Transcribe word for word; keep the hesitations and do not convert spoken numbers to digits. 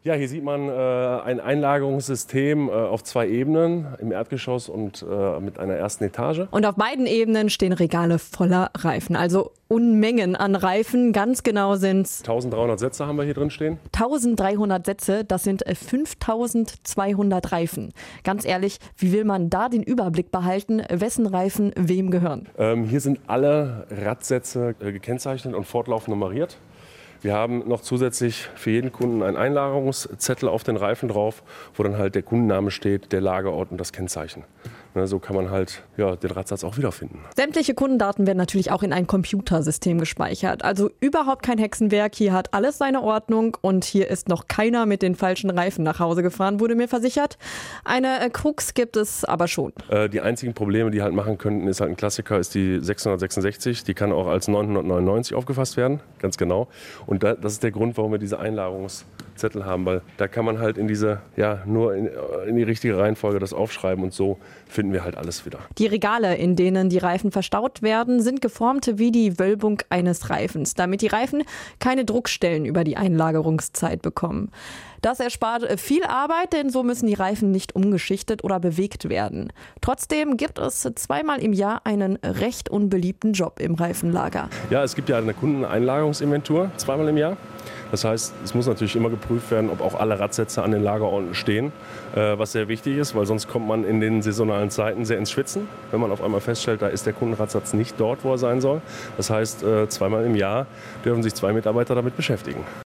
Ja, hier sieht man äh, ein Einlagerungssystem äh, auf zwei Ebenen, im Erdgeschoss und äh, mit einer ersten Etage. Und auf beiden Ebenen stehen Regale voller Reifen, also Unmengen an Reifen. Ganz genau sind es dreizehnhundert Sätze haben wir hier drin stehen. dreizehnhundert Sätze, das sind fünftausendzweihundert Reifen. Ganz ehrlich, wie will man da den Überblick behalten, wessen Reifen wem gehören? Ähm, hier sind alle Radsätze äh, gekennzeichnet und fortlaufend nummeriert. Wir haben noch zusätzlich für jeden Kunden einen Einlagerungszettel auf den Reifen drauf, wo dann halt der Kundenname steht, der Lagerort und das Kennzeichen. Ne, so kann man halt ja, den Radsatz auch wiederfinden. Sämtliche Kundendaten werden natürlich auch in ein Computersystem gespeichert. Also überhaupt kein Hexenwerk. Hier hat alles seine Ordnung und hier ist noch keiner mit den falschen Reifen nach Hause gefahren, wurde mir versichert. Eine äh, Krux gibt es aber schon. Äh, die einzigen Probleme, die halt machen könnten, ist halt ein Klassiker, ist die sechshundertsechsundsechzig. Die kann auch als neunhundertneunundneunzig aufgefasst werden, ganz genau. Und da, das ist der Grund, warum wir diese Einlagerungszettel haben, weil da kann man halt in diese, ja, nur in, in die richtige Reihenfolge das aufschreiben und so finden wir halt alles wieder. Die Regale, in denen die Reifen verstaut werden, sind geformt wie die Wölbung eines Reifens, damit die Reifen keine Druckstellen über die Einlagerungszeit bekommen. Das erspart viel Arbeit, denn so müssen die Reifen nicht umgeschichtet oder bewegt werden. Trotzdem gibt es zweimal im Jahr einen recht unbeliebten Job im Reifenlager. Ja, es gibt ja eine Kundeneinlagerungsinventur zweimal im Jahr. Das heißt, es muss natürlich immer geprüft werden, ob auch alle Radsätze an den Lagerorten stehen, äh, was sehr wichtig ist, weil sonst kommt man in den saisonalen Zeiten sehr ins Schwitzen, wenn man auf einmal feststellt, da ist der Kundenradsatz nicht dort, wo er sein soll. Das heißt, äh, zweimal im Jahr dürfen sich zwei Mitarbeiter damit beschäftigen.